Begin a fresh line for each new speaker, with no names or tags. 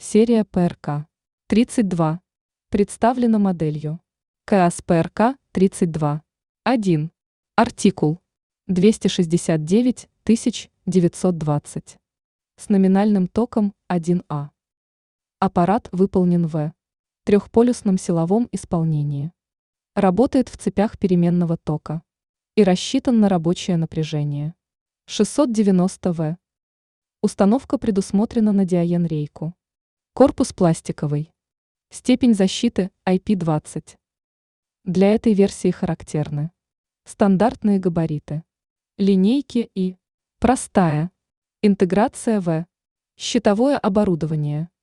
Серия ПРК-32 представлена моделью КАЗ ПРК-32. 1. Артикул 269 920 с номинальным током 1А. Аппарат выполнен в трехполюсном силовом исполнении. Работает в цепях переменного тока и рассчитан на рабочее напряжение 690 В. Установка предусмотрена на диаен-рейку. Корпус пластиковый. Степень защиты IP20. Для этой версии характерны стандартные габариты, линейки и простая интеграция в щитовое оборудование.